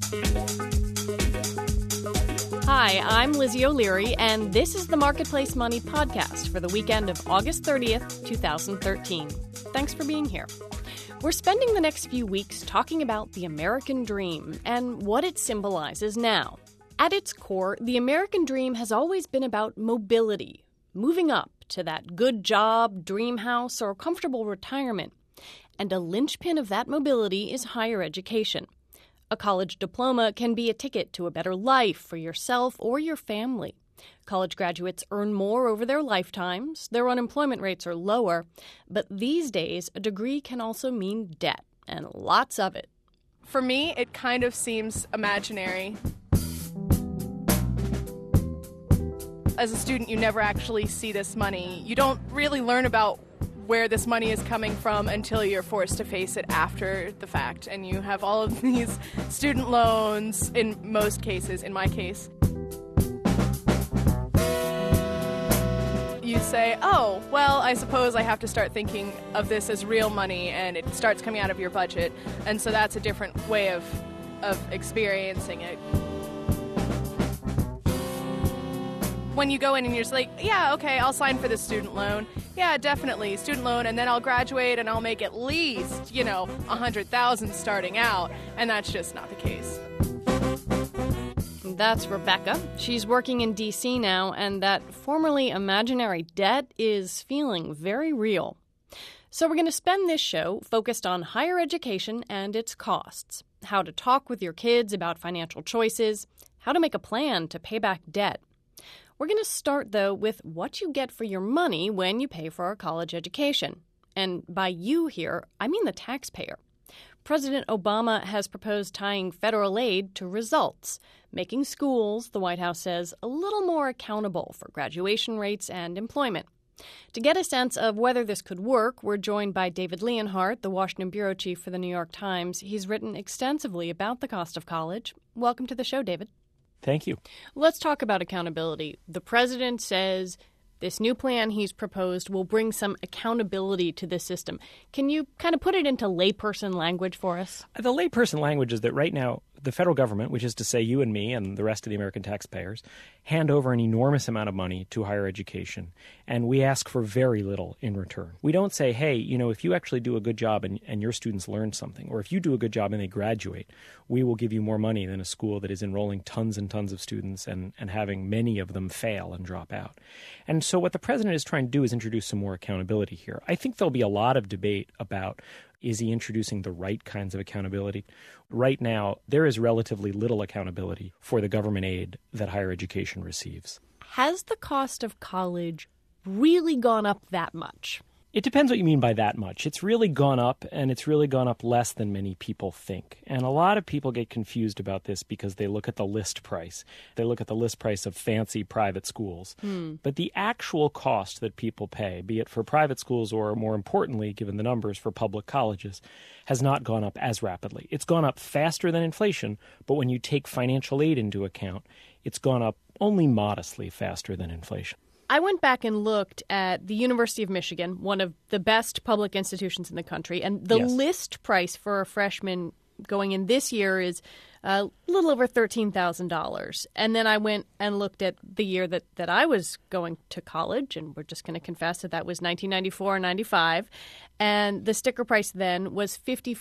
Hi, I'm Lizzie O'Leary, and this is the Marketplace Money podcast for the weekend of August 30th, 2013. Thanks for being here. We're spending the next few weeks talking about the American dream and what it symbolizes now. At its core, the American dream has always been about mobility, moving up to that good job, dream house, or comfortable retirement. And a linchpin of that mobility is higher education. A college diploma can be a ticket to a better life for yourself or your family. College graduates earn more over their lifetimes, their unemployment rates are lower, but these days a degree can also mean debt, and lots of it. For me, it kind of seems imaginary. As a student, you never actually see this money. You don't really learn about where this money is coming from until you're forced to face it after the fact. And you have all of these student loans, in most cases, in my case. You say, oh, well, I suppose I have to start thinking of this as real money, and it starts coming out of your budget. And so that's a different way of experiencing it. When you go in and you're just like, yeah, okay, I'll sign for this student loan. Yeah, definitely, student loan, and then I'll graduate and I'll make at least, $100,000 starting out, and that's just not the case. That's Rebecca. She's working in D.C. now, and that formerly imaginary debt is feeling very real. So we're going to spend this show focused on higher education and its costs, how to talk with your kids about financial choices, how to make a plan to pay back debt. We're going to start, though, with what you get for your money when you pay for a college education. And by you here, I mean the taxpayer. President Obama has proposed tying federal aid to results, making schools, the White House says, a little more accountable for graduation rates and employment. To get a sense of whether this could work, we're joined by David Leonhardt, the Washington bureau chief for the New York Times. He's written extensively about the cost of college. Welcome to the show, David. Thank you. Let's talk about accountability. The president says this new plan he's proposed will bring some accountability to the system. Can you kind of put it into layperson language for us? The layperson language is that right now the federal government, which is to say you and me and the rest of the American taxpayers, hand over an enormous amount of money to higher education, and we ask for very little in return. We don't say, hey, if you actually do a good job and your students learn something, or if you do a good job and they graduate, we will give you more money than a school that is enrolling tons and tons of students and having many of them fail and drop out. And so what the president is trying to do is introduce some more accountability here. I think there'll be a lot of debate about, is he introducing the right kinds of accountability? Right now, there is relatively little accountability for the government aid that higher education receives. Has the cost of college really gone up that much? It depends what you mean by that much. It's really gone up, and it's really gone up less than many people think. And a lot of people get confused about this because they look at the list price. They look at the list price of fancy private schools. But the actual cost that people pay, be it for private schools or, more importantly, given the numbers, for public colleges, has not gone up as rapidly. It's gone up faster than inflation, but when you take financial aid into account, it's gone up only modestly faster than inflation. I went back and looked at the University of Michigan, one of the best public institutions in the country, and the list price for a freshman going in this year is a little over $13,000. And then I went and looked at the year that I was going to college, and we're just going to confess that was 1994 or 95, and the sticker price then was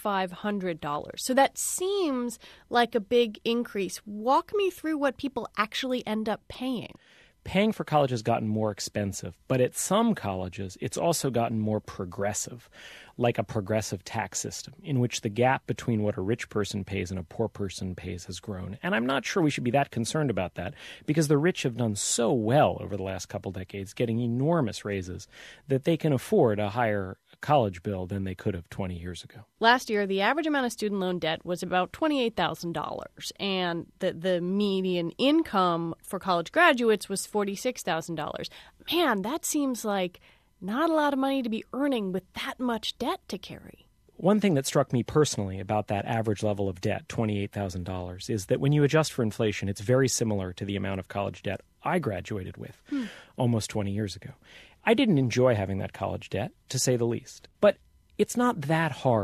$5,500. So that seems like a big increase. Walk me through what people actually end up paying. Paying for college has gotten more expensive, but at some colleges, it's also gotten more progressive, like a progressive tax system, in which the gap between what a rich person pays and a poor person pays has grown. And I'm not sure we should be that concerned about that, because the rich have done so well over the last couple decades, getting enormous raises, that they can afford a higher college bill than they could have 20 years ago. Last year, the average amount of student loan debt was about $28,000, and the median income for college graduates was $46,000. Man, that seems like not a lot of money to be earning with that much debt to carry. One thing that struck me personally about that average level of debt, $28,000, is that when you adjust for inflation, it's very similar to the amount of college debt I graduated with almost 20 years ago. I didn't enjoy having that college debt, to say the least. But it's not that hard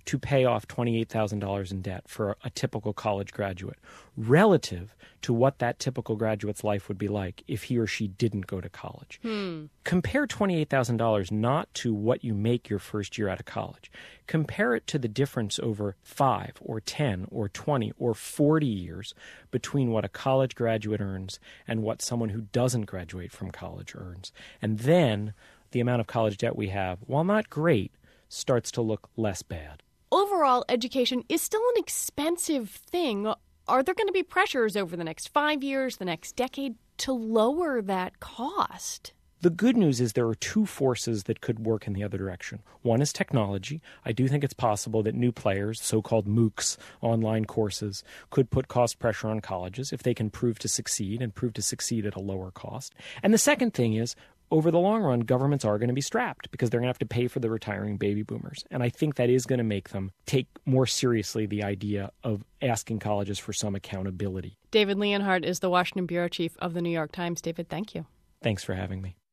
to pay off $28,000 in debt for a typical college graduate, relative to what that typical graduate's life would be like if he or she didn't go to college. Compare $28,000 not to what you make your first year out of college. Compare it to the difference over 5 or 10 or 20 or 40 years between what a college graduate earns and what someone who doesn't graduate from college earns. And then the amount of college debt we have, while not great, starts to look less bad. Overall, education is still an expensive thing. Are there going to be pressures over the next 5 years, the next decade, to lower that cost? The good news is there are two forces that could work in the other direction. One is technology. I do think it's possible that new players, so-called MOOCs, online courses, could put cost pressure on colleges if they can prove to succeed and prove to succeed at a lower cost. And the second thing is, over the long run, governments are going to be strapped because they're going to have to pay for the retiring baby boomers. And I think that is going to make them take more seriously the idea of asking colleges for some accountability. David Leonhardt is the Washington bureau chief of the New York Times. David, thank you. Thanks for having me.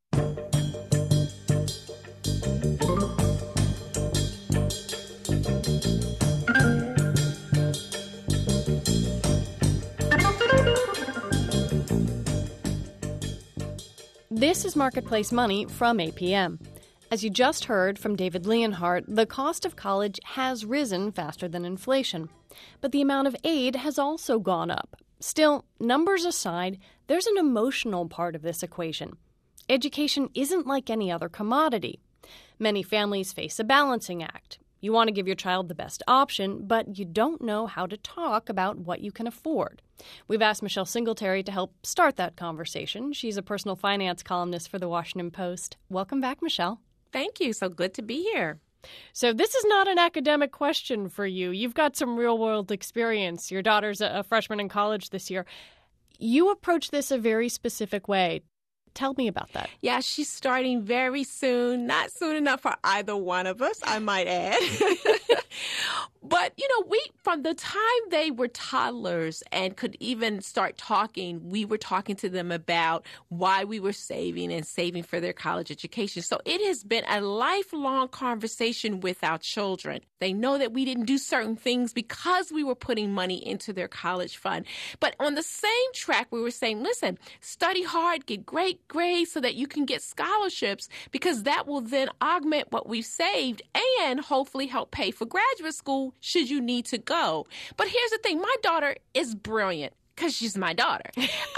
This is Marketplace Money from APM. As you just heard from David Leonhardt, the cost of college has risen faster than inflation, but the amount of aid has also gone up. Still, numbers aside, there's an emotional part of this equation. Education isn't like any other commodity. Many families face a balancing act. You want to give your child the best option, but you don't know how to talk about what you can afford. We've asked Michelle Singletary to help start that conversation. She's a personal finance columnist for The Washington Post. Welcome back, Michelle. Thank you. So good to be here. So this is not an academic question for you. You've got some real-world experience. Your daughter's a freshman in college this year. You approach this a very specific way. Tell me about that. Yeah, she's starting very soon. Not soon enough for either one of us, I might add. But, from the time they were toddlers and could even start talking, we were talking to them about why we were saving and saving for their college education. So it has been a lifelong conversation with our children. They know that we didn't do certain things because we were putting money into their college fund. But on the same track, we were saying, listen, study hard, get great grades so that you can get scholarships, because that will then augment what we've saved and hopefully help pay for graduate school should you need to go. But here's the thing. My daughter is brilliant because she's my daughter.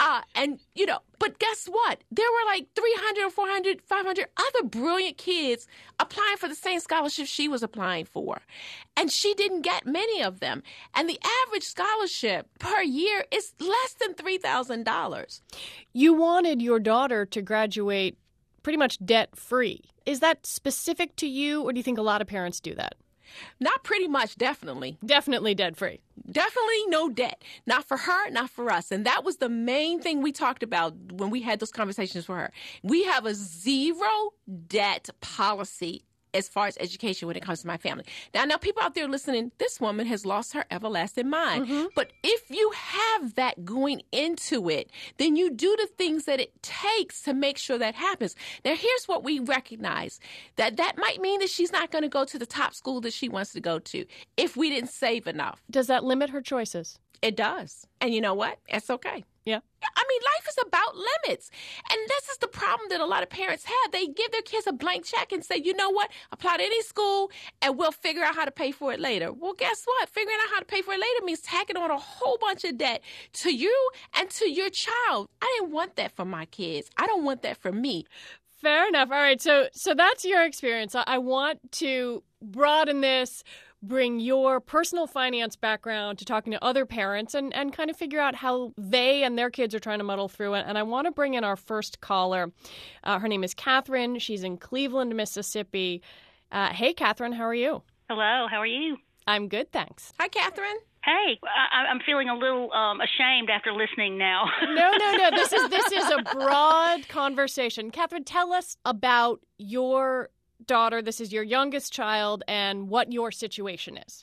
But guess what? There were like 300 or 400, 500 other brilliant kids applying for the same scholarship she was applying for. And she didn't get many of them. And the average scholarship per year is less than $3,000. You wanted your daughter to graduate pretty much debt-free. Is that specific to you, or do you think a lot of parents do that? Not pretty much, definitely. Definitely debt-free. Definitely no debt. Not for her, not for us. And that was the main thing we talked about when we had those conversations with her. We have a zero debt policy as far as education when it comes to my family. Now, people out there listening, this woman has lost her everlasting mind. Mm-hmm. But if you have that going into it, then you do the things that it takes to make sure that happens. Now, here's what we recognize. That might mean that she's not going to go to the top school that she wants to go to if we didn't save enough. Does that limit her choices? It does. And you know what? It's okay. Yeah. I mean, life is about limits. And this is the problem that a lot of parents have. They give their kids a blank check and say, you know what, apply to any school and we'll figure out how to pay for it later. Well, guess what? Figuring out how to pay for it later means tacking on a whole bunch of debt to you and to your child. I didn't want that for my kids. I don't want that for me. Fair enough. All right. So that's your experience. I want to broaden this, bring your personal finance background to talking to other parents and kind of figure out how they and their kids are trying to muddle through it. And I want to bring in our first caller. Her name is Catherine. She's in Cleveland, Mississippi. Hey, Catherine, how are you? Hello, how are you? I'm good, thanks. Hi, Catherine. Hey, I'm feeling a little ashamed after listening now. No. This is a broad conversation. Catherine, tell us about your daughter. This is your youngest child, and what your situation is.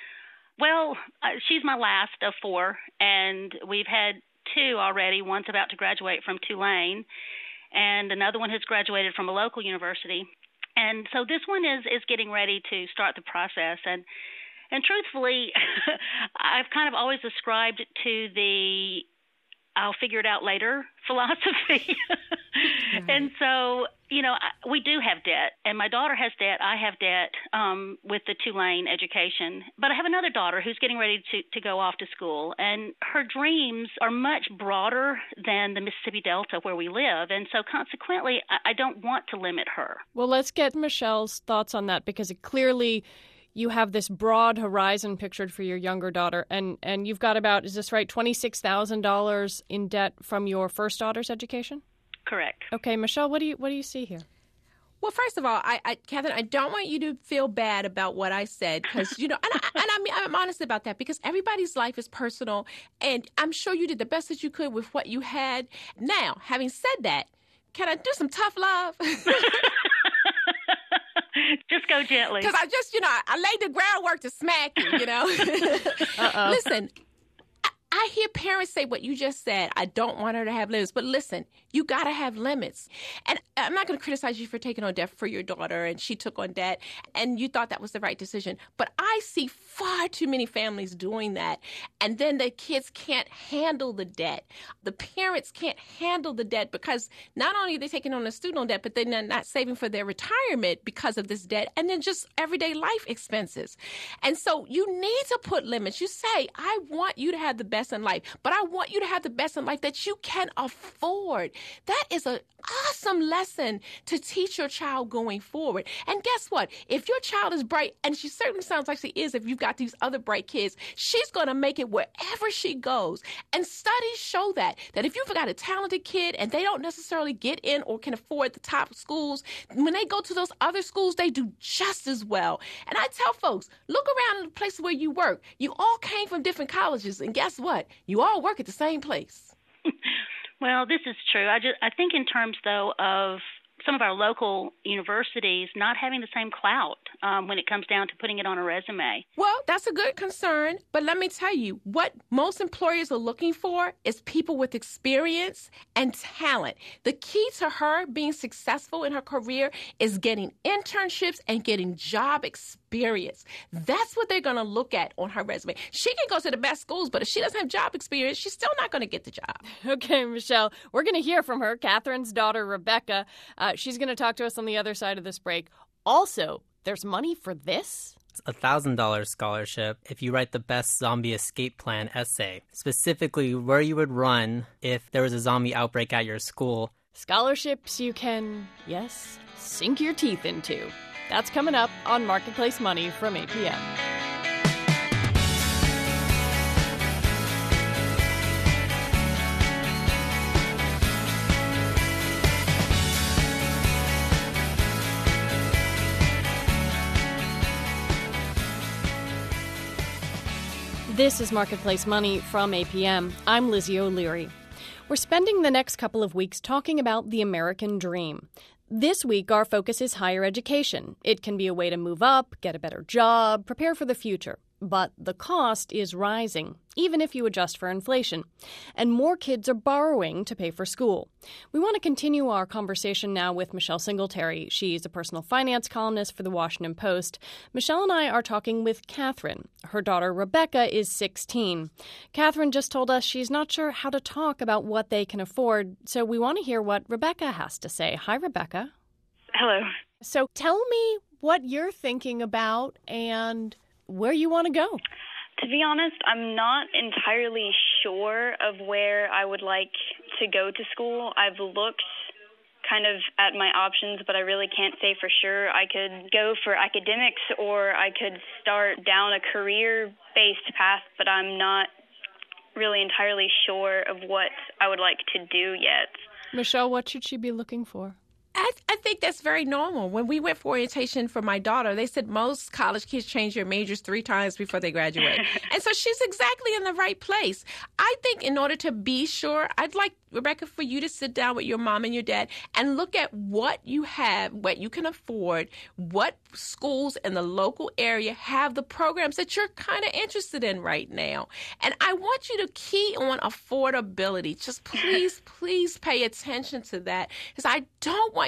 Well, she's my last of four, and we've had two already. One's about to graduate from Tulane, and another one has graduated from a local university. And so this one is getting ready to start the process. And truthfully, I've kind of always ascribed to the I'll figure it out later philosophy. And so, we do have debt, and my daughter has debt. I have debt with the Tulane education. But I have another daughter who's getting ready to go off to school, and her dreams are much broader than the Mississippi Delta where we live. And so consequently, I don't want to limit her. Well, let's get Michelle's thoughts on that, because clearly you have this broad horizon pictured for your younger daughter, and you've got about, is this right, $26,000 in debt from your first daughter's education? Correct. Okay, Michelle, what do you see here? Well, first of all, Catherine, I don't want you to feel bad about what I said, because, and I mean, I'm honest about that, because everybody's life is personal, and I'm sure you did the best that you could with what you had. Now, having said that, can I do some tough love? Just go gently. Because I just, I laid the groundwork to smack you, Listen, I hear parents say what you just said. I don't want her to have limits. But listen, you got to have limits. And I'm not going to criticize you for taking on debt for your daughter, and she took on debt, and you thought that was the right decision. But I see far too many families doing that. And then the kids can't handle the debt. The parents can't handle the debt because not only are they taking on a student loan debt, but they're not saving for their retirement because of this debt, and then just everyday life expenses. And so you need to put limits. You say, I want you to have the best in life, but I want you to have the best in life that you can afford. That is an awesome lesson to teach your child going forward. And guess what? If your child is bright, and she certainly sounds like she is if you've got these other bright kids, she's going to make it wherever she goes. And studies show that if you've got a talented kid and they don't necessarily get in or can afford the top schools, when they go to those other schools, they do just as well. And I tell folks, look around the places where you work. You all came from different colleges, and guess what? You all work at the same place. Well, this is true. I think in terms, though, of some of our local universities not having the same clout when it comes down to putting it on a resume. Well, that's a good concern. But let me tell you, what most employers are looking for is people with experience and talent. The key to her being successful in her career is getting internships and getting job experience. That's what they're going to look at on her resume. She can go to the best schools, but if she doesn't have job experience, she's still not going to get the job. Okay, Michelle, we're going to hear from her, Catherine's daughter, Rebecca. She's going to talk to us on the other side of this break. Also, there's money for this? It's a $1,000 scholarship if you write the best zombie escape plan essay, specifically where you would run if there was a zombie outbreak at your school. Scholarships you can, yes, sink your teeth into. That's coming up on Marketplace Money from APM. This is Marketplace Money from APM. I'm Lizzie O'Leary. We're spending the next couple of weeks talking about the American dream. This week, our focus is higher education. It can be a way to move up, get a better job, prepare for the future. But the cost is rising, even if you adjust for inflation. And more kids are borrowing to pay for school. We want to continue our conversation now with Michelle Singletary. She's a personal finance columnist for The Washington Post. Michelle and I are talking with Catherine. Her daughter, Rebecca, is 16. Catherine just told us she's not sure how to talk about what they can afford, so we want to hear what Rebecca has to say. Hi, Rebecca. Hello. So tell me what you're thinking about and where you want to go. To be honest, I'm not entirely sure of where I would like to go to school. I've looked kind of at my options, but I really can't say for sure. I could go for academics or I could start down a career-based path, but I'm not really entirely sure of what I would like to do yet. Michelle, what should she be looking for? I think that's very normal. When we went for orientation for my daughter, they said most college kids change their majors 3 times before they graduate. And so she's exactly in the right place. I think in order to be sure, I'd like, Rebecca, for you to sit down with your mom and your dad and look at what you have, what you can afford, what schools in the local area have the programs that you're kind of interested in right now. And I want you to key on affordability. Just please pay attention to that, because I don't want you to start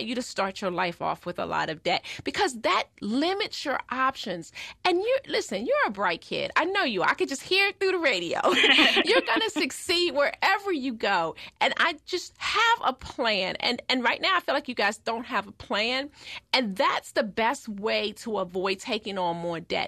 start your life off with a lot of debt, because that limits your options. And listen, you're a bright kid. I know you are. I could just hear it through the radio. You're going to succeed wherever you go. And I just have a plan. And right now I feel like you guys don't have a plan. And that's the best way to avoid taking on more debt.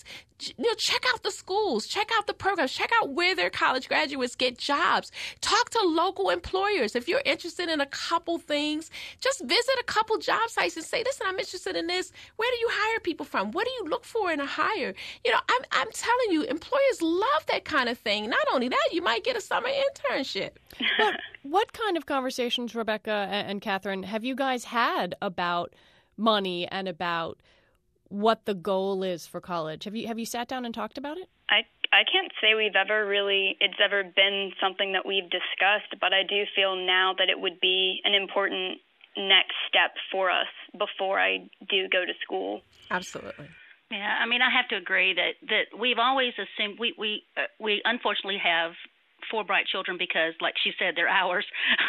Check out the schools, check out the programs, check out where their college graduates get jobs. Talk to local employers. If you're interested in a couple things, just visit a couple job sites and say, listen, I'm interested in this. Where do you hire people from? What do you look for in a hire? I'm telling you, employers love that kind of thing. Not only that, you might get a summer internship. But what kind of conversations, Rebecca and Catherine, have you guys had about money and about what the goal is for college? Have you sat down and talked about it? I can't say it's ever been something that we've discussed, but I do feel now that it would be an important next step for us before I do go to school. Absolutely. Yeah, I mean, I have to agree that we've always assumed we unfortunately have 4 bright children because, like she said, they're ours.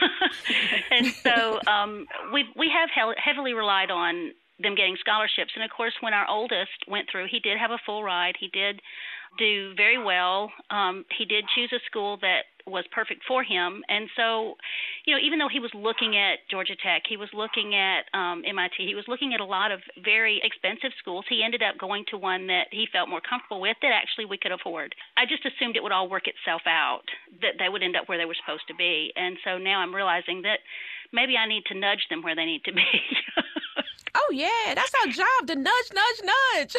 And so we have heavily relied on them getting scholarships. And, of course, when our oldest went through, he did have a full ride. He did do very well. He did choose a school that was perfect for him. And so, even though he was looking at Georgia Tech, he was looking at MIT, he was looking at a lot of very expensive schools, he ended up going to one that he felt more comfortable with that actually we could afford. I just assumed it would all work itself out, that they would end up where they were supposed to be. And so now I'm realizing that maybe I need to nudge them where they need to be. Oh, yeah, that's our job, to nudge.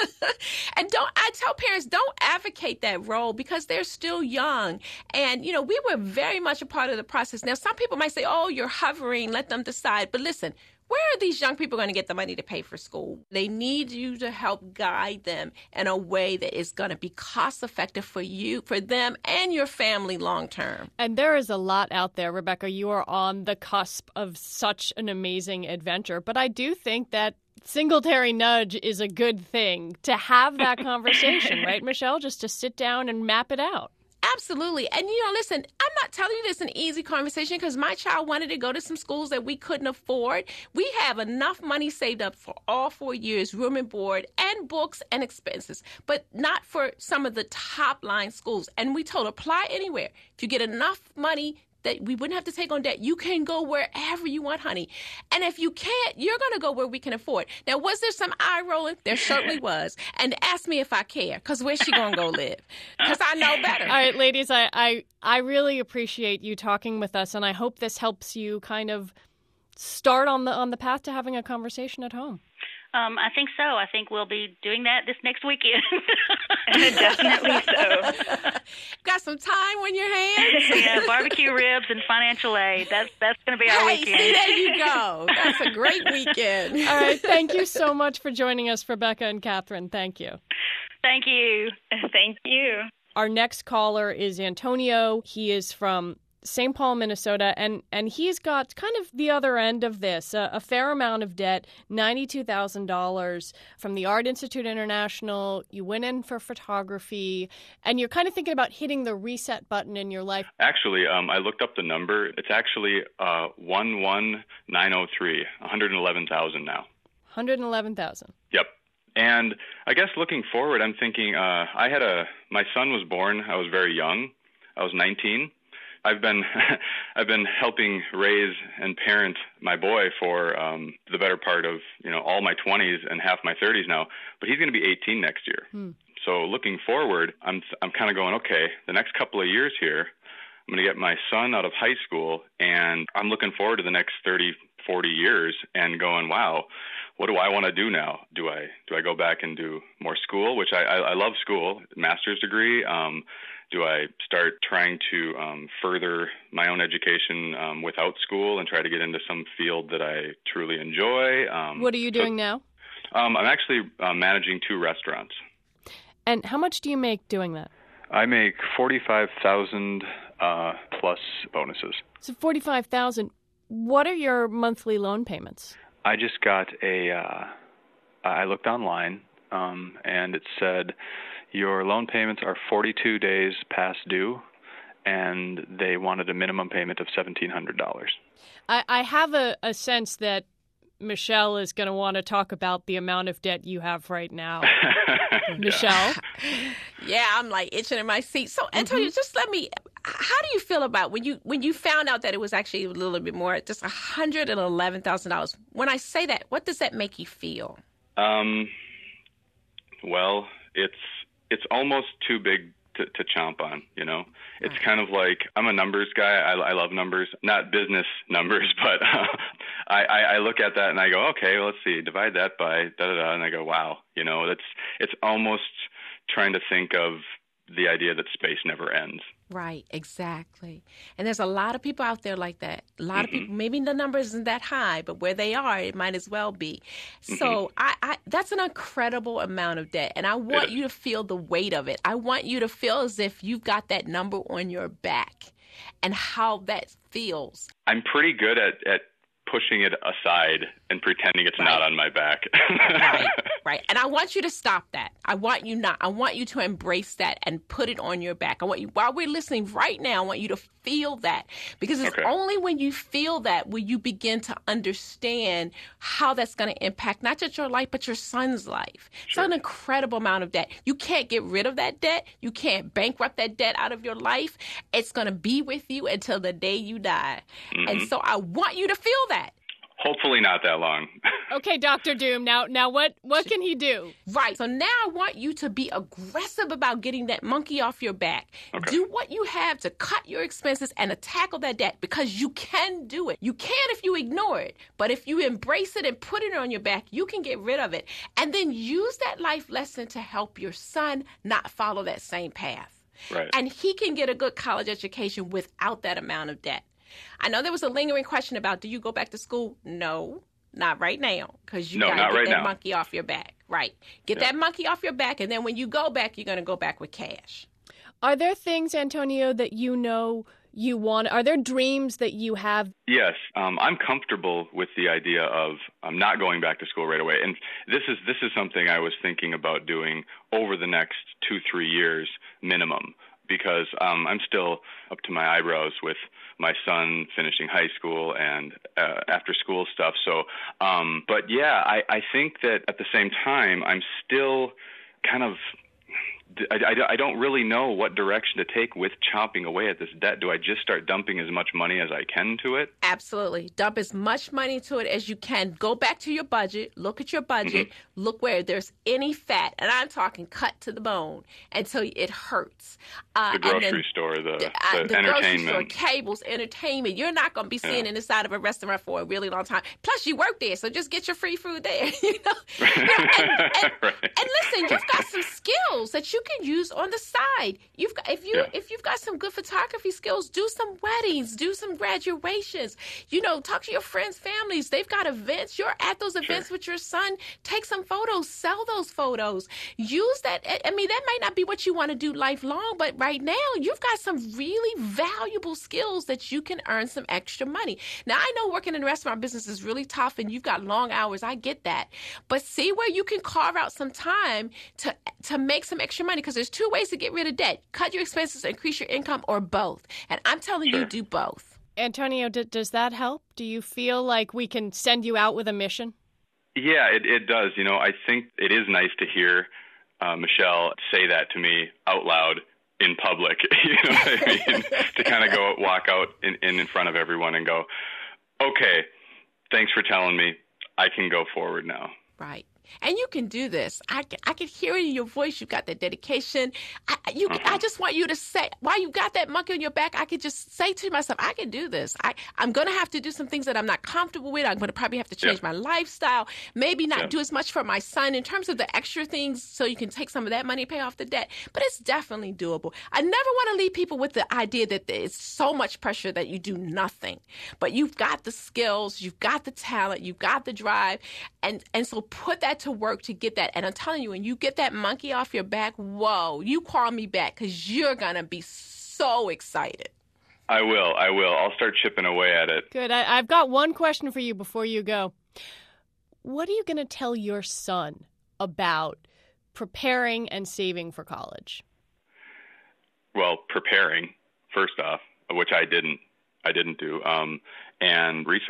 And I tell parents, don't advocate that role because they're still young. And, we were very much a part of the process. Now, some people might say, oh, you're hovering, let them decide. But listen, where are these young people going to get the money to pay for school? They need you to help guide them in a way that is going to be cost effective for you, for them, and your family long term. And there is a lot out there, Rebecca. You are on the cusp of such an amazing adventure. But I do think that Singletary nudge is a good thing, to have that conversation, right, Michelle? Just to sit down and map it out. Absolutely. And, listen, I'm not telling you this an easy conversation because my child wanted to go to some schools that we couldn't afford. We have enough money saved up for all 4 years, room and board and books and expenses, but not for some of the top line schools. And we told apply anywhere. If you get enough money that we wouldn't have to take on debt, you can go wherever you want, honey. And if you can't, you're going to go where we can afford. Now, was there some eye rolling? There certainly was. And ask me if I care, because where's she going to go live? Because I know better. All right, ladies, I really appreciate you talking with us, and I hope this helps you kind of start on the path to having a conversation at home. I think so. I think we'll be doing that this next weekend. Definitely so. Got some time on your hands? Yeah, barbecue ribs and financial aid. That's going to be our weekend. See, there you go. That's a great weekend. All right. Thank you so much for joining us, Rebecca and Catherine. Thank you. Thank you. Thank you. Our next caller is Antonio. He is from St. Paul, Minnesota, and he's got kind of the other end of this, a fair amount of debt, $92,000 from the Art Institute International. You went in for photography, and you're kind of thinking about hitting the reset button in your life. Actually, I looked up the number. It's actually 11903, 111,000 now. 111,000. Yep. And I guess looking forward, I'm thinking my son was born. I was very young. I was 19. I've been helping raise and parent my boy for the better part of all my 20s and half my 30s now. But he's going to be 18 next year. So looking forward, I'm kind of going, okay, the next couple of years here, I'm going to get my son out of high school, and I'm looking forward to the next 30, 40 years and going, wow, what do I want to do now? Do I go back and do more school, which I love school, master's degree? Do I start trying to further my own education without school and try to get into some field that I truly enjoy? What are you doing now? I'm actually managing 2 restaurants. And how much do you make doing that? I make $45,000 plus bonuses. So $45,000. What are your monthly loan payments? I just got I looked online and it said, your loan payments are 42 days past due, and they wanted a minimum payment of $1,700. I have a sense that Michelle is going to want to talk about the amount of debt you have right now. Michelle? Yeah, I'm like itching in my seat. So, Antonio, just how do you feel about when you found out that it was actually a little bit more, just $111,000? When I say that, what does that make you feel? Well, it's almost too big to chomp on, you know? It's kind of like, I'm a numbers guy. I love numbers, not business numbers, but I look at that and I go, okay, well, let's see, divide that by da-da-da, and I go, wow, you know, it's almost trying to think of the idea that space never ends. Right, exactly. And there's a lot of people out there like that. A lot of people, maybe the number isn't that high, but where they are, it might as well be. So I that's an incredible amount of debt. And I want you to feel the weight of it. I want you to feel as if you've got that number on your back and how that feels. I'm pretty good at pushing it aside and pretending it's not on my back. Right. And I want you to stop that. I want you to embrace that and put it on your back. I want you, while we're listening right now, I want you to feel that, because it's only when you feel that will you begin to understand how that's going to impact not just your life, but your son's life. It's an incredible amount of debt. You can't get rid of that debt. You can't bankrupt that debt out of your life. It's going to be with you until the day you die. And so I want you to feel that. Hopefully not that long. Okay, Dr. Doom. Now what can he do? Right. So now I want you to be aggressive about getting that monkey off your back. Do what you have to cut your expenses and to tackle that debt, because you can do it. You can if you ignore it. But if you embrace it and put it on your back, you can get rid of it. And then use that life lesson to help your son not follow that same path. Right. And he can get a good college education without that amount of debt. I know there was a lingering question about, do you go back to school? No, not right now, because you got to get that monkey off your back. Right. Get that monkey off your back, and then when you go back, you're going to go back with cash. Are there things, Antonio, that you know you want? Are there dreams that you have? Yes. I'm comfortable with the idea of not going back to school right away. And this is something I was thinking about doing over the next 2-3 years minimum, because I'm still up to my eyebrows with my son finishing high school and after school stuff. So, but yeah, I think that at the same time, I'm still kind of, I don't really know what direction to take with chopping away at this debt. Do I just start dumping as much money as I can to it? Absolutely. Dump as much money to it as you can. Go back to your budget. Look at your budget. Look where there's any fat, and I'm talking cut to the bone until it hurts. The grocery store, the entertainment. Grocery store, cables, entertainment. You're not going to be sitting inside of a restaurant for a really long time. Plus, you work there, so just get your free food there. And listen, you've got some skills that you can use on the side. If you've got some good photography skills, do some weddings, do some graduations. Talk to your friends, families. They've got events. You're at those events with your son. Take some photos, sell those photos. Use that. I mean, that might not be what you want to do lifelong, but right now you've got some really valuable skills that you can earn some extra money. Now, I know working in the restaurant business is really tough and you've got long hours. I get that. But see where you can carve out some time to make some extra money, because there's 2 ways to get rid of debt. Cut your expenses, increase your income, or both. And I'm telling you, do both. Antonio, does that help? Do you feel like we can send you out with a mission? Yeah, it does. I think it is nice to hear Michelle say that to me out loud in public. You know what I mean? To kind of walk out in front of everyone and go, okay, thanks for telling me. I can go forward now. Right. And you can do this. I can hear it in your voice. You've got that dedication. I just want you to say, while you got that monkey on your back, I could just say to myself, I can do this. I'm going to have to do some things that I'm not comfortable with. I'm going to probably have to change my lifestyle, maybe not do as much for my son in terms of the extra things so you can take some of that money and pay off the debt. But it's definitely doable. I never want to leave people with the idea that it's so much pressure that you do nothing. But you've got the skills, you've got the talent, you've got the drive. And so put that to work to get that. And I'm telling you, when you get that monkey off your back, whoa, you call me back, because you're going to be so excited. I will. I'll start chipping away at it. Good. I've got one question for you before you go. What are you going to tell your son about preparing and saving for college? Well, preparing, first off, which I didn't do, and research.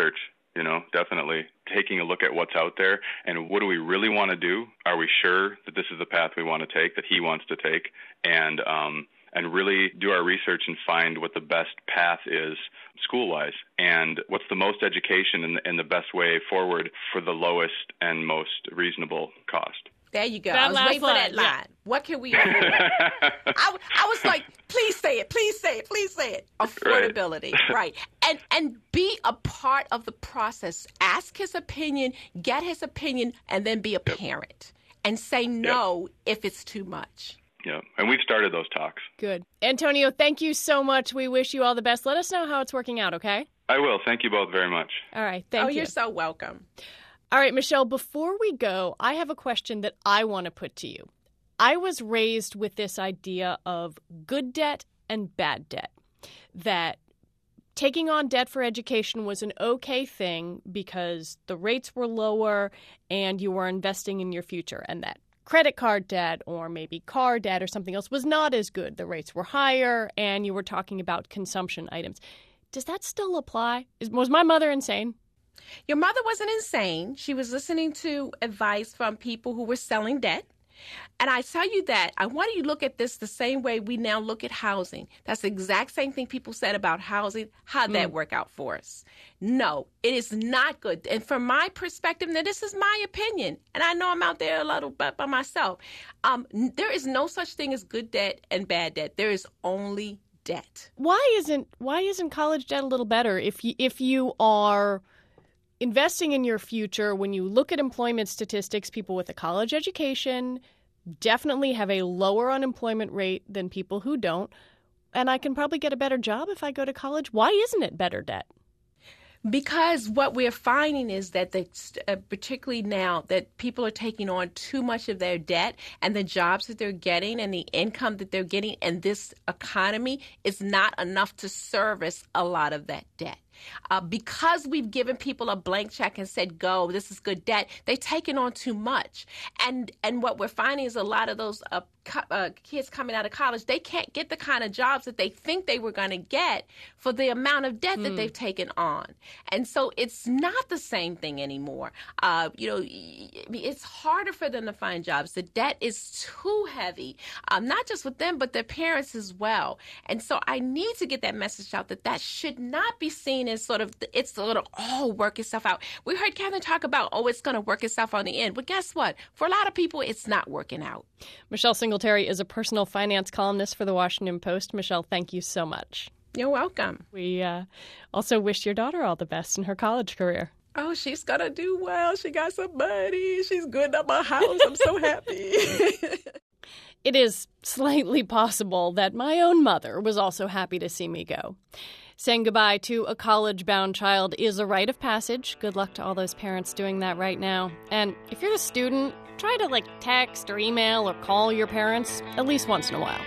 Definitely taking a look at what's out there and what do we really want to do? Are we sure that this is the path we want to take, that he wants to take? And really do our research and find what the best path is school-wise and what's the most education and the best way forward for the lowest and most reasonable cost. There you go. That I was waiting for that line. yeah. What can we afford? I was like, please say it, please say it, please say it. Affordability, right. And be a part of the process. Ask his opinion, get his opinion, and then be a parent. And say no if it's too much. Yeah, and we've started those talks. Good. Antonio, thank you so much. We wish you all the best. Let us know how it's working out, okay? I will. Thank you both very much. All right, thank you. You're so welcome. All right, Michelle, before we go, I have a question that I want to put to you. I was raised with this idea of good debt and bad debt, that taking on debt for education was an okay thing because the rates were lower and you were investing in your future, and that credit card debt or maybe car debt or something else was not as good. The rates were higher and you were talking about consumption items. Does that still apply? Was my mother insane? Your mother wasn't insane. She was listening to advice from people who were selling debt. And I tell you that, I want you to look at this the same way we now look at housing. That's the exact same thing people said about housing. How'd that work out for us? No, it is not good. And from my perspective, now this is my opinion, and I know I'm out there a little bit by myself. There is no such thing as good debt and bad debt. There is only debt. Why isn't college debt a little better if you are investing in your future? When you look at employment statistics, people with a college education definitely have a lower unemployment rate than people who don't. And I can probably get a better job if I go to college. Why isn't it better debt? Because what we're finding is that, particularly now, that people are taking on too much of their debt, and the jobs that they're getting and the income that they're getting and this economy is not enough to service a lot of that debt. Because we've given people a blank check and said, go, this is good debt, they've taken on too much. And what we're finding is a lot of those kids coming out of college, they can't get the kind of jobs that they think they were going to get for the amount of debt that they've taken on. And so it's not the same thing anymore. It's harder for them to find jobs. The debt is too heavy, not just with them, but their parents as well. And so I need to get that message out that should not be seen as sort of, it's going to work itself out. We heard Catherine talk about, it's going to work itself on the end. But guess what? For a lot of people, it's not working out. Michelle Singletary is a personal finance columnist for The Washington Post. Michelle, thank you so much. You're welcome. We also wish your daughter all the best in her college career. Oh, she's going to do well. She got some money. She's good up her house. I'm so happy. It is slightly possible that my own mother was also happy to see me go. Saying goodbye to a college-bound child is a rite of passage. Good luck to all those parents doing that right now. And if you're a student, try to text or email or call your parents at least once in a while.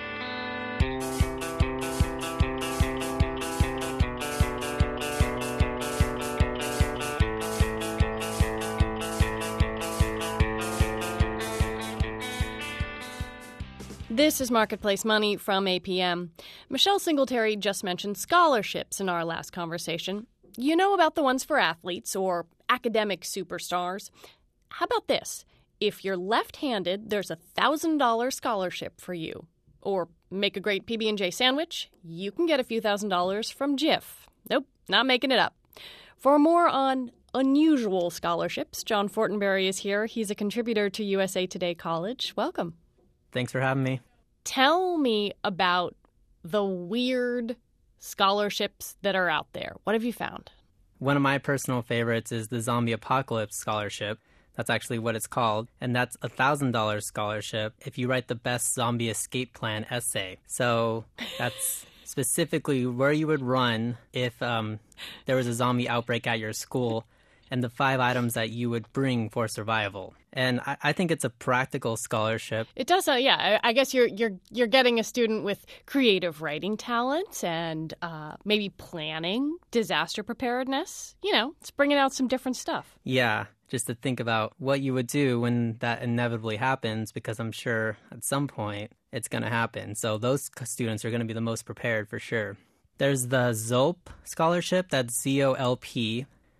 This is Marketplace Money from APM. Michelle Singletary just mentioned scholarships in our last conversation. You know about the ones for athletes or academic superstars. How about this? If you're left-handed, there's a $1,000 scholarship for you. Or make a great PB&J sandwich, you can get a few $1,000s from Jif. Nope, not making it up. For more on unusual scholarships, John Fortenberry is here. He's a contributor to USA Today College. Welcome. Thanks for having me. Tell me about the weird scholarships that are out there. What have you found? One of my personal favorites is the Zombie Apocalypse Scholarship. That's actually what it's called. And that's a $1,000 scholarship if you write the best zombie escape plan essay. So that's specifically where you would run if there was a zombie outbreak at your school, and the 5 items that you would bring for survival. And I think it's a practical scholarship. It does, yeah. I guess you're getting a student with creative writing talent and maybe planning, disaster preparedness. It's bringing out some different stuff. Yeah, just to think about what you would do when that inevitably happens, because I'm sure at some point it's going to happen. So those students are going to be the most prepared for sure. There's the ZOLP scholarship, that's ZOLP,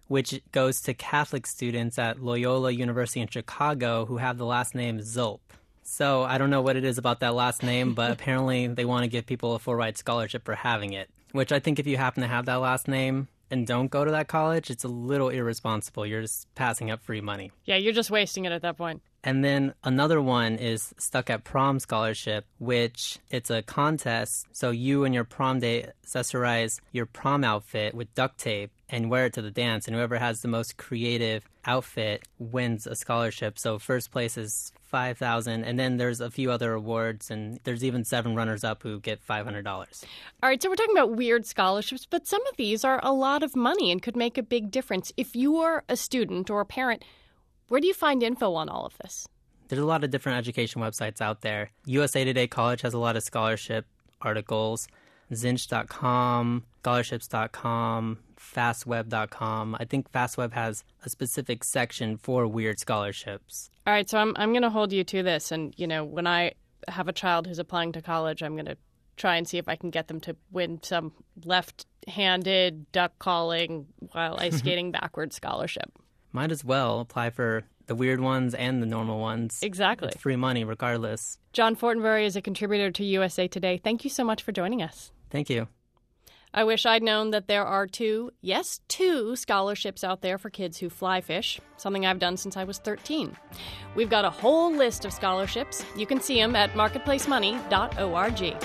which goes to Catholic students at Loyola University in Chicago who have the last name Zulp. So I don't know what it is about that last name, but apparently they want to give people a full ride scholarship for having it, which I think if you happen to have that last name and don't go to that college, it's a little irresponsible. You're just passing up free money. Yeah, you're just wasting it at that point. And then another one is Stuck at Prom Scholarship, which it's a contest. So you and your prom date accessorize your prom outfit with duct tape and wear it to the dance. And whoever has the most creative outfit wins a scholarship. So first place is $5,000, and then there's a few other awards, and there's even 7 runners-up who get $500. All right, so we're talking about weird scholarships, but some of these are a lot of money and could make a big difference. If you are a student or a parent, where do you find info on all of this? There's a lot of different education websites out there. USA Today College has a lot of scholarship articles. Zinch.com, scholarships.com, fastweb.com. I think Fastweb has a specific section for weird scholarships. All right, so I'm going to hold you to this. And, you know, when I have a child who's applying to college, I'm going to try and see if I can get them to win some left-handed duck calling while ice skating backwards scholarship. Might as well apply for the weird ones and the normal ones. Exactly. It's free money regardless. John Fortenberry is a contributor to USA Today. Thank you so much for joining us. Thank you. I wish I'd known that there are 2 scholarships out there for kids who fly fish, something I've done since I was 13. We've got a whole list of scholarships. You can see them at marketplacemoney.org.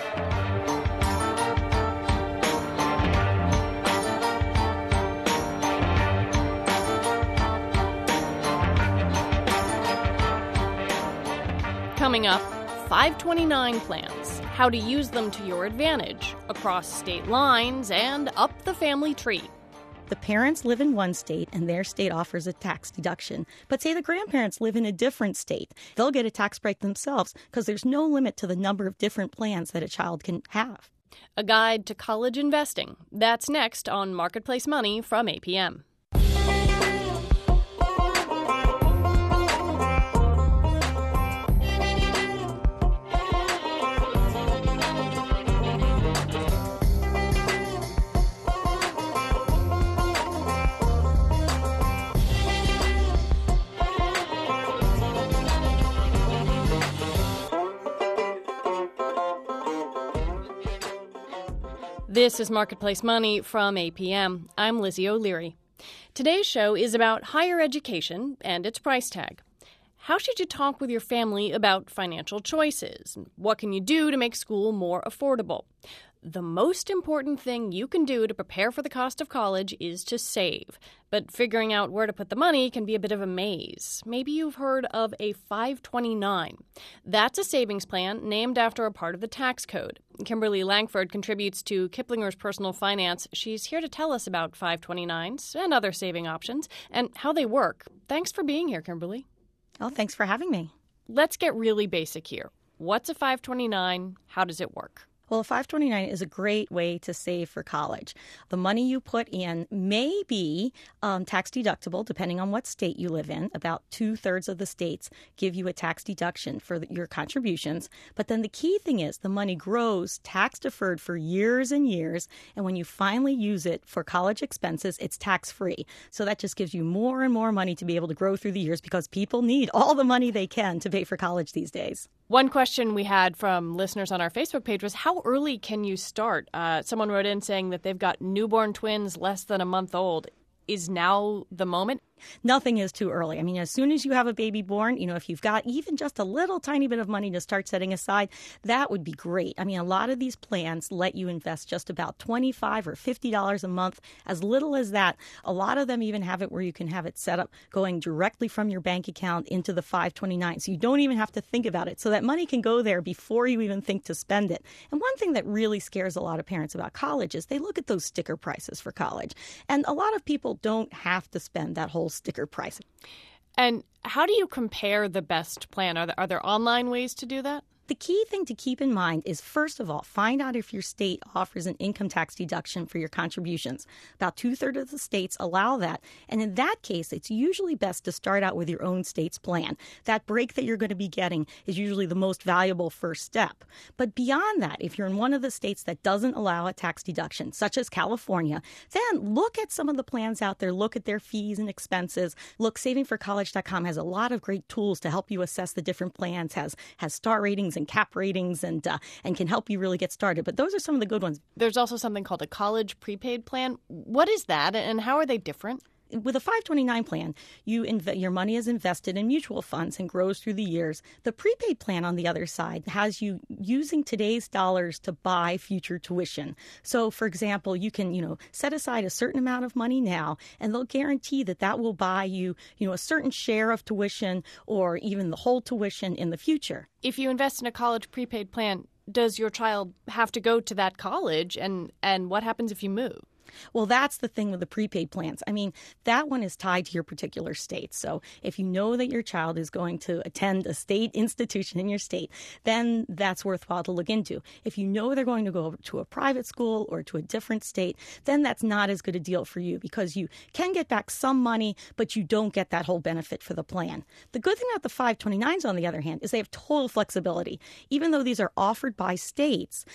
Coming up, 529 plans, how to use them to your advantage, across state lines and up the family tree. The parents live in one state and their state offers a tax deduction. But say the grandparents live in a different state. They'll get a tax break themselves because there's no limit to the number of different plans that a child can have. A guide to college investing. That's next on Marketplace Money from APM. This is Marketplace Money from APM. I'm Lizzie O'Leary. Today's show is about higher education and its price tag. How should you talk with your family about financial choices? What can you do to make school more affordable? The most important thing you can do to prepare for the cost of college is to save. But figuring out where to put the money can be a bit of a maze. Maybe you've heard of a 529. That's a savings plan named after a part of the tax code. Kimberly Langford contributes to Kiplinger's Personal Finance. She's here to tell us about 529s and other saving options and how they work. Thanks for being here, Kimberly. Oh, thanks for having me. Let's get really basic here. What's a 529? How does it work? Well, a 529 is a great way to save for college. The money you put in may be tax deductible, depending on what state you live in. About 2/3 of the states give you a tax deduction for your contributions. But then the key thing is the money grows tax deferred for years and years. And when you finally use it for college expenses, it's tax free. So that just gives you more and more money to be able to grow through the years because people need all the money they can to pay for college these days. One question we had from listeners on our Facebook page was, how early can you start? Someone wrote in saying that they've got newborn twins less than a month old. Is now the moment? Nothing is too early. I mean, as soon as you have a baby born, if you've got even just a little tiny bit of money to start setting aside, that would be great. I mean, a lot of these plans let you invest just about $25 or $50 a month, as little as that. A lot of them even have it where you can have it set up going directly from your bank account into the 529. So you don't even have to think about it. So that money can go there before you even think to spend it. And one thing that really scares a lot of parents about college is they look at those sticker prices for college. And a lot of people don't have to spend that whole sticker price. And how do you compare the best plan? Are there online ways to do that? The key thing to keep in mind is, first of all, find out if your state offers an income tax deduction for your contributions. About 2/3 of the states allow that. And in that case, it's usually best to start out with your own state's plan. That break that you're going to be getting is usually the most valuable first step. But beyond that, if you're in one of the states that doesn't allow a tax deduction, such as California, then look at some of the plans out there, look at their fees and expenses. Look, savingforcollege.com has a lot of great tools to help you assess the different plans, has star ratings and cap ratings, and can help you really get started. But those are some of the good ones. There's also something called a college prepaid plan. What is that, and how are they different? With a 529 plan, your money is invested in mutual funds and grows through the years. The prepaid plan, on the other side, has you using today's dollars to buy future tuition. So, for example, you can, set aside a certain amount of money now, and they'll guarantee that will buy you, a certain share of tuition or even the whole tuition in the future. If you invest in a college prepaid plan, does your child have to go to that college, and what happens if you move? Well, that's the thing with the prepaid plans. I mean, that one is tied to your particular state. So if you know that your child is going to attend a state institution in your state, then that's worthwhile to look into. If you know they're going to go to a private school or to a different state, then that's not as good a deal for you, because you can get back some money, but you don't get that whole benefit for the plan. The good thing about the 529s, on the other hand, is they have total flexibility. Even though these are offered by states,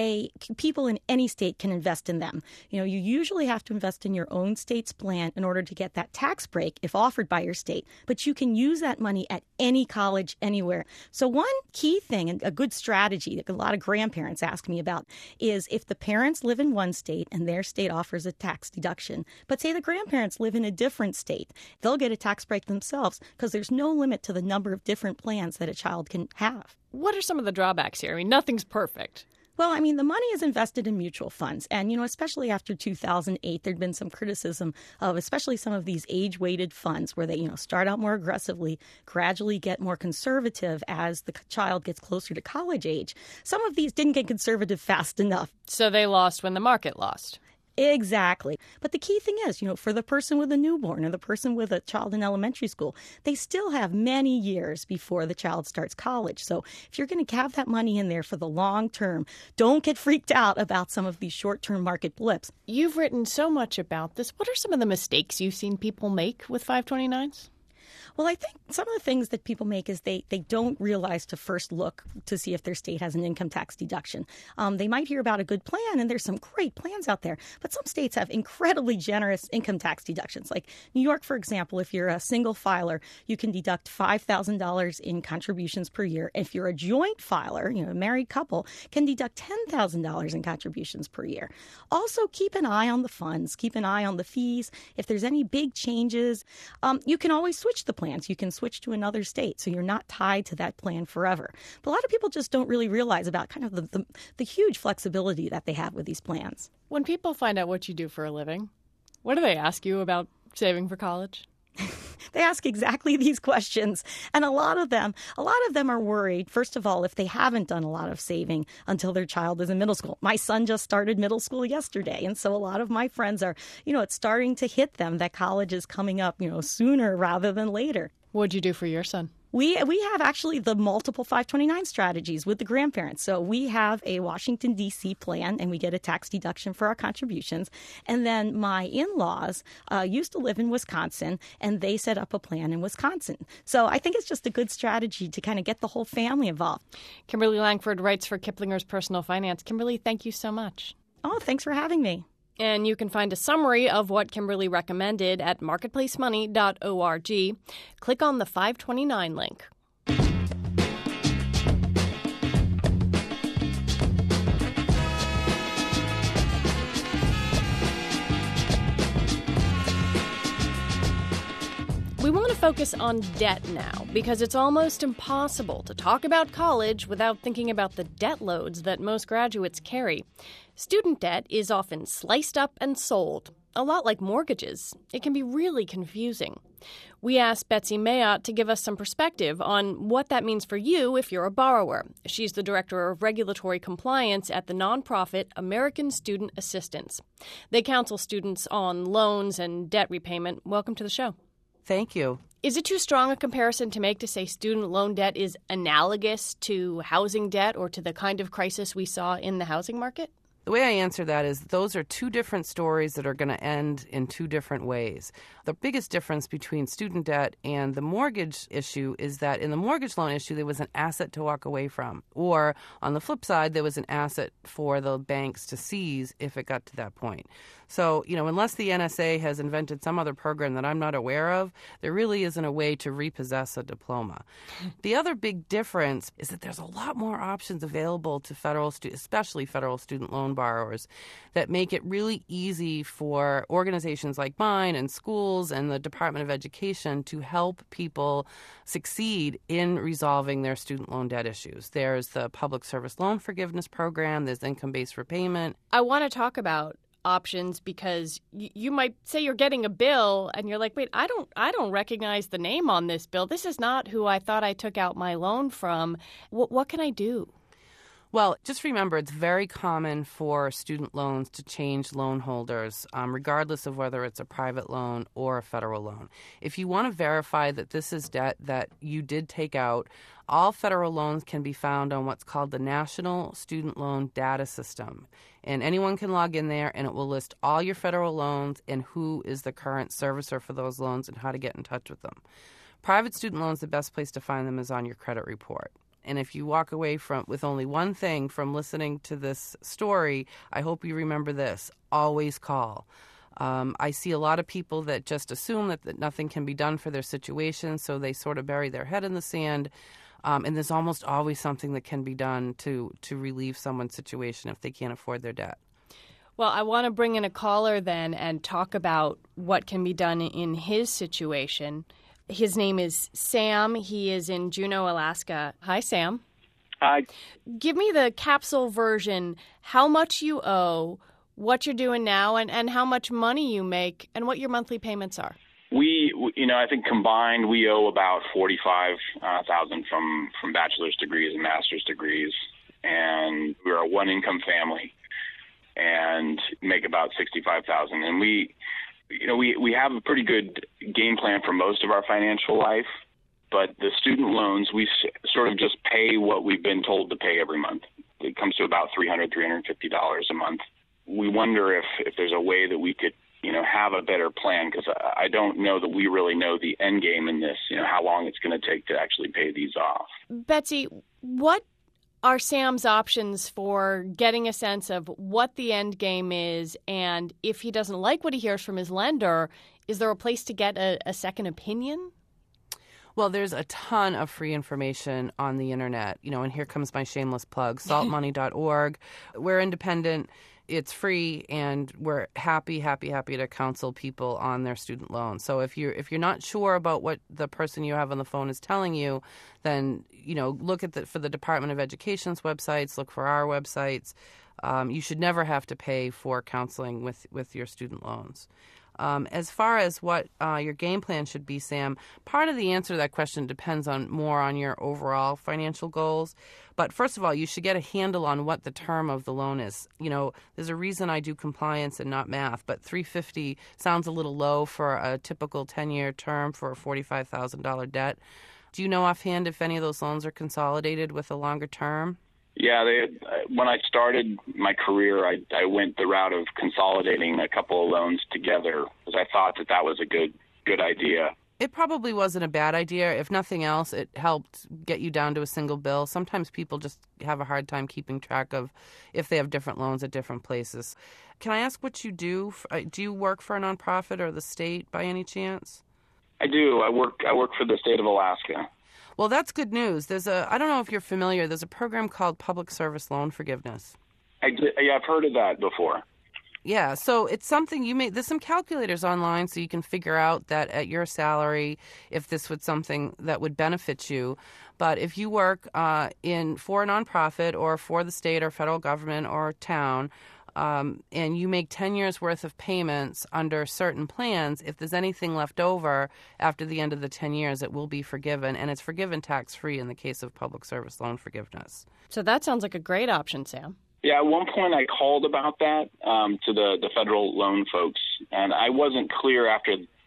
people in any state can invest in them. You usually have to invest in your own state's plan in order to get that tax break if offered by your state, but you can use that money at any college anywhere. So one key thing, and a good strategy that a lot of grandparents ask me about, is if the parents live in one state and their state offers a tax deduction, but say the grandparents live in a different state, they'll get a tax break themselves, because there's no limit to the number of different plans that a child can have. What are some of the drawbacks here? I mean, nothing's perfect. Well, the money is invested in mutual funds. And, especially after 2008, there'd been some criticism of especially some of these age-weighted funds where they, start out more aggressively, gradually get more conservative as the child gets closer to college age. Some of these didn't get conservative fast enough. So they lost when the market lost. Exactly. But the key thing is, for the person with a newborn or the person with a child in elementary school, they still have many years before the child starts college. So if you're going to have that money in there for the long term, don't get freaked out about some of these short-term market blips. You've written so much about this. What are some of the mistakes you've seen people make with 529s? Well, I think some of the things that people make is they don't realize to first look to see if their state has an income tax deduction. They might hear about a good plan, and there's some great plans out there, but some states have incredibly generous income tax deductions. Like New York, for example, if you're a single filer, you can deduct $5,000 in contributions per year. If you're a joint filer, a married couple, can deduct $10,000 in contributions per year. Also, keep an eye on the funds, keep an eye on the fees. If there's any big changes, you can always switch the plans. You can switch to another state, so you're not tied to that plan forever. But a lot of people just don't really realize about kind of the huge flexibility that they have with these plans. When people find out what you do for a living, what do they ask you about saving for college? They ask exactly these questions. And a lot of them are worried, first of all, if they haven't done a lot of saving until their child is in middle school. My son just started middle school yesterday. And so a lot of my friends are, it's starting to hit them that college is coming up, sooner rather than later. What'd you do for your son? We have actually the multiple 529 strategies with the grandparents. So we have a Washington, D.C. plan, and we get a tax deduction for our contributions. And then my in-laws used to live in Wisconsin, and they set up a plan in Wisconsin. So I think it's just a good strategy to kind of get the whole family involved. Kimberly Langford writes for Kiplinger's Personal Finance. Kimberly, thank you so much. Oh, thanks for having me. And you can find a summary of what Kimberly recommended at marketplacemoney.org. Click on the 529 link. We want to focus on debt now because it's almost impossible to talk about college without thinking about the debt loads that most graduates carry. Student debt is often sliced up and sold, a lot like mortgages. It can be really confusing. We asked Betsy Mayotte to give us some perspective on what that means for you if you're a borrower. She's the Director of Regulatory Compliance at the nonprofit American Student Assistance. They counsel students on loans and debt repayment. Welcome to the show. Thank you. Is it too strong a comparison to make to say student loan debt is analogous to housing debt or to the kind of crisis we saw in the housing market? The way I answer that is those are two different stories that are going to end in two different ways. The biggest difference between student debt and the mortgage issue is that in the mortgage loan issue, there was an asset to walk away from. Or on the flip side, there was an asset for the banks to seize if it got to that point. So, unless the NSA has invented some other program that I'm not aware of, there really isn't a way to repossess a diploma. The other big difference is that there's a lot more options available to especially federal student loan borrowers that make it really easy for organizations like mine and schools and the Department of Education to help people succeed in resolving their student loan debt issues. There's the Public Service Loan Forgiveness Program. There's income-based repayment. I want to talk about options because you might say you're getting a bill and you're like, wait, I don't recognize the name on this bill. This is not who I thought I took out my loan from. What can I do? Well, just remember, it's very common for student loans to change loan holders, regardless of whether it's a private loan or a federal loan. If you want to verify that this is debt that you did take out, all federal loans can be found on what's called the National Student Loan Data System. And anyone can log in there, and it will list all your federal loans and who is the current servicer for those loans and how to get in touch with them. Private student loans, the best place to find them is on your credit report. And if you walk away with only one thing from listening to this story, I hope you remember this: always call. I see a lot of people that just assume that nothing can be done for their situation, so they sort of bury their head in the sand. And there's almost always something that can be done to relieve someone's situation if they can't afford their debt. Well, I want to bring in a caller then and talk about what can be done in his situation. His name is Sam. He is in Juneau, Alaska. Hi, Sam. Hi. Give me the capsule version, how much you owe, what you're doing now, and how much money you make, and what your monthly payments are. I think combined we owe about $45,000 from bachelor's degrees and master's degrees, and we're a one-income family and make about $65,000. And we have a pretty good game plan for most of our financial life, but the student loans, we sort of just pay what we've been told to pay every month. It comes to about $350 a month. We wonder if there's a way that we could, have a better plan, because I don't know that we really know the end game in this, how long it's going to take to actually pay these off. Betsy, what are Sam's options for getting a sense of what the end game is, and if he doesn't like what he hears from his lender, is there a place to get a second opinion? Well, there's a ton of free information on the internet, and here comes my shameless plug, saltmoney.org. We're independent. It's free, and we're happy to counsel people on their student loans. So if you're not sure about what the person you have on the phone is telling you, then look for the Department of Education's websites. Look for our websites. You should never have to pay for counseling with your student loans. As far as what your game plan should be, Sam, part of the answer to that question depends more on your overall financial goals. But first of all, you should get a handle on what the term of the loan is. There's a reason I do compliance and not math, but $350 sounds a little low for a typical 10-year term for a $45,000 debt. Do you know offhand if any of those loans are consolidated with a longer term? Yeah, when I started my career, I went the route of consolidating a couple of loans together because I thought that was a good idea. It probably wasn't a bad idea. If nothing else, it helped get you down to a single bill. Sometimes people just have a hard time keeping track of if they have different loans at different places. Can I ask what you do? Do you work for a nonprofit or the state by any chance? I do. I work for the state of Alaska. Well, that's good news. I don't know if you're familiar, there's a program called Public Service Loan Forgiveness. I've heard of that before. Yeah, so it's something there's some calculators online so you can figure out that at your salary if this was something that would benefit you. But if you work for a nonprofit or for the state or federal government or town, and you make 10 years worth of payments under certain plans, if there's anything left over after the end of the 10 years, it will be forgiven, and it's forgiven tax-free in the case of Public Service Loan Forgiveness. So that sounds like a great option, Sam. Yeah, at one point I called about that to the federal loan folks, and I wasn't clear after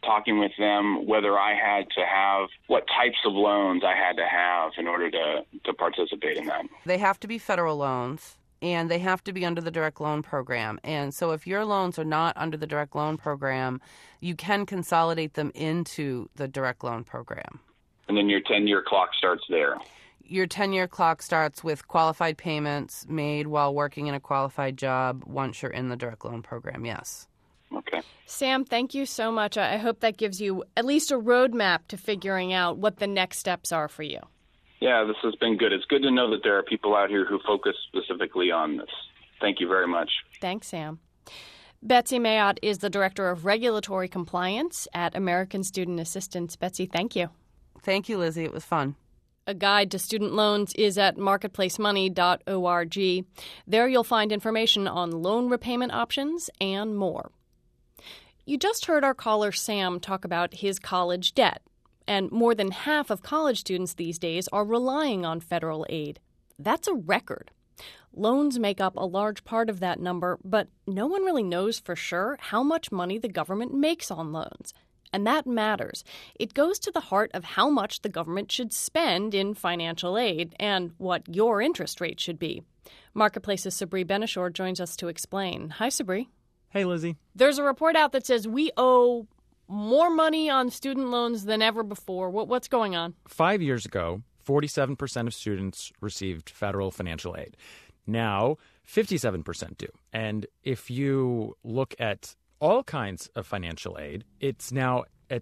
talking with them whether I had to have, what types of loans I had to have in order to participate in that. They have to be federal loans, and they have to be under the direct loan program. And so if your loans are not under the direct loan program, you can consolidate them into the direct loan program. And then your 10-year clock starts there. Your 10-year clock starts with qualified payments made while working in a qualified job once you're in the direct loan program, yes. Okay. Sam, thank you so much. I hope that gives you at least a roadmap to figuring out what the next steps are for you. Yeah, this has been good. It's good to know that there are people out here who focus specifically on this. Thank you very much. Thanks, Sam. Betsy Mayotte is the Director of Regulatory Compliance at American Student Assistance. Betsy, thank you. Thank you, Lizzie. It was fun. A guide to student loans is at marketplacemoney.org. There you'll find information on loan repayment options and more. You just heard our caller Sam talk about his college debt, and more than half of college students these days are relying on federal aid. That's a record. Loans make up a large part of that number, but no one really knows for sure how much money the government makes on loans. And that matters. It goes to the heart of how much the government should spend in financial aid and what your interest rate should be. Marketplace's Sabri Benishore joins us to explain. Hi, Sabri. Hey, Lizzie. There's a report out that says we owe more money on student loans than ever before. What's going on? 5 years ago, 47% of students received federal financial aid. Now, 57% do. And if you look at all kinds of financial aid, it's now at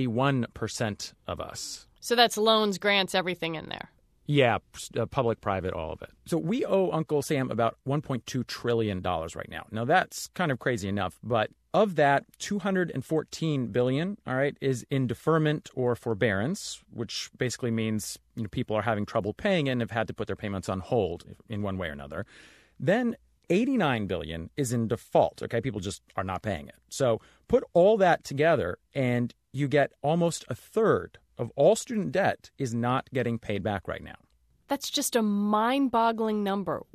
71% of us. So that's loans, grants, everything in there. Yeah, public, private, all of it. So we owe Uncle Sam about $1.2 trillion right now. Now, that's kind of crazy enough, but of that, $214 billion, all right, is in deferment or forbearance, which basically means people are having trouble paying and have had to put their payments on hold in one way or another. Then $89 billion is in default. Okay, people just are not paying it. So put all that together and you get almost a third of all student debt is not getting paid back right now. That's just a mind-boggling number,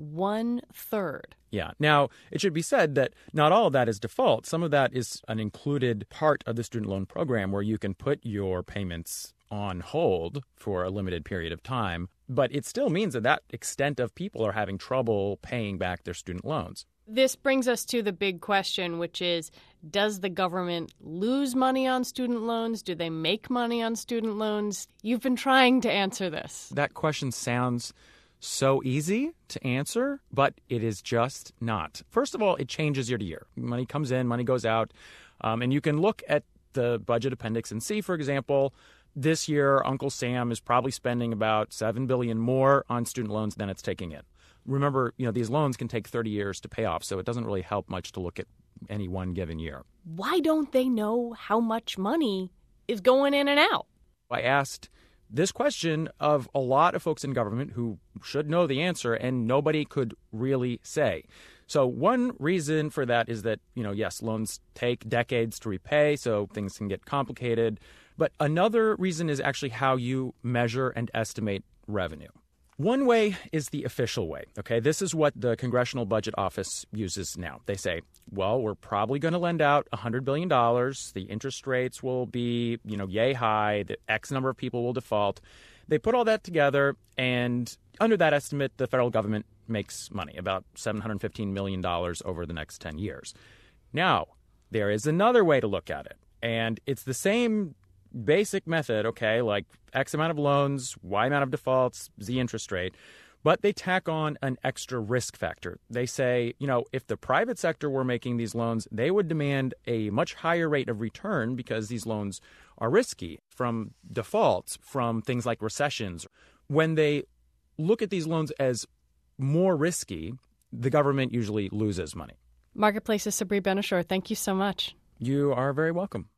1/3. Yeah. Now, it should be said that not all of that is default. Some of that is an included part of the student loan program where you can put your payments on hold for a limited period of time. But it still means that that extent of people are having trouble paying back their student loans. This brings us to the big question, which is, does the government lose money on student loans? Do they make money on student loans? You've been trying to answer this. That question sounds so easy to answer, but it is just not. First of all, it changes year to year. Money comes in, money goes out, and you can look at the budget appendix and see, for example, this year Uncle Sam is probably spending about $7 billion more on student loans than it's taking in. Remember, these loans can take 30 years to pay off, so it doesn't really help much to look at any one given year. Why don't they know how much money is going in and out? I asked this question of a lot of folks in government who should know the answer, and nobody could really say. So one reason for that is that, yes, loans take decades to repay, so things can get complicated. But another reason is actually how you measure and estimate revenue. One way is the official way, okay? This is what the Congressional Budget Office uses now. They say, well, we're probably going to lend out $100 billion. The interest rates will be, yay high. The X number of people will default. They put all that together, and under that estimate, the federal government makes money, about $715 million over the next 10 years. Now, there is another way to look at it, and it's the same basic method, okay, like X amount of loans, Y amount of defaults, Z interest rate, but they tack on an extra risk factor. They say, if the private sector were making these loans, they would demand a much higher rate of return because these loans are risky from defaults, from things like recessions. When they look at these loans as more risky, the government usually loses money. Marketplace's Sabri Benishore, thank you so much. You are very welcome.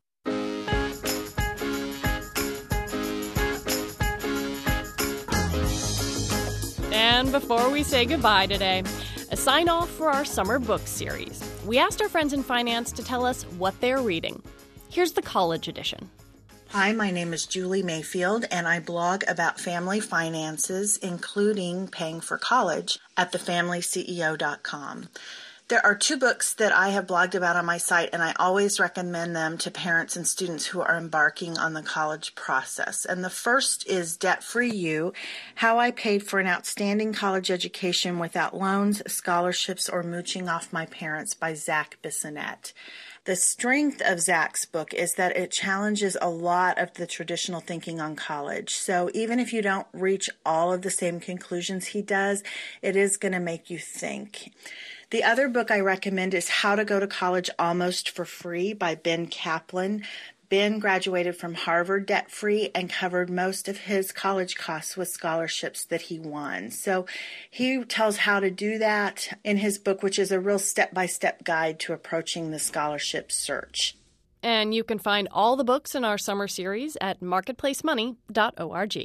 And before we say goodbye today, a sign-off for our summer book series. We asked our friends in finance to tell us what they're reading. Here's the college edition. Hi, my name is Julie Mayfield, and I blog about family finances, including paying for college, at thefamilyceo.com. There are 2 books that I have blogged about on my site, and I always recommend them to parents and students who are embarking on the college process. And the first is Debt Free You: How I Paid for an Outstanding College Education Without Loans, Scholarships, or Mooching Off My Parents by Zach Bissonette. The strength of Zach's book is that it challenges a lot of the traditional thinking on college. So even if you don't reach all of the same conclusions he does, it is going to make you think. The other book I recommend is How to Go to College Almost for Free by Ben Kaplan. Ben graduated from Harvard debt-free and covered most of his college costs with scholarships that he won. So he tells how to do that in his book, which is a real step-by-step guide to approaching the scholarship search. And you can find all the books in our summer series at marketplacemoney.org.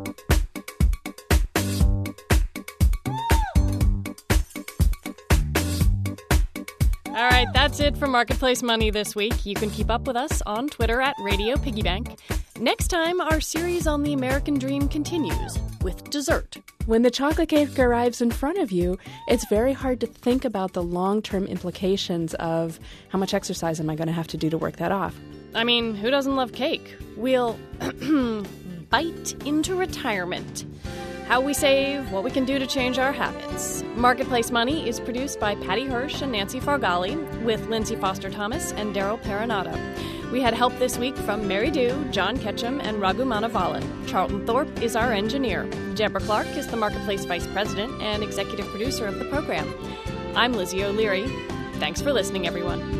All right, that's it for Marketplace Money this week. You can keep up with us on Twitter at Radio Piggybank. Next time, our series on the American Dream continues with dessert. When the chocolate cake arrives in front of you, it's very hard to think about the long-term implications of how much exercise am I going to have to do to work that off. I mean, who doesn't love cake? We'll bite into retirement. How we save, what we can do to change our habits. Marketplace Money is produced by Patty Hirsch and Nancy Fargali, with Lindsay Foster Thomas and Daryl Perinato. We had help this week from Mary Dew, John Ketchum, and Raghu Manavalan. Charlton Thorpe is our engineer. Deborah Clark is the Marketplace Vice President and Executive Producer of the program. I'm Lizzie O'Leary. Thanks for listening, everyone.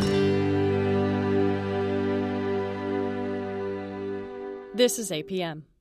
This is APM.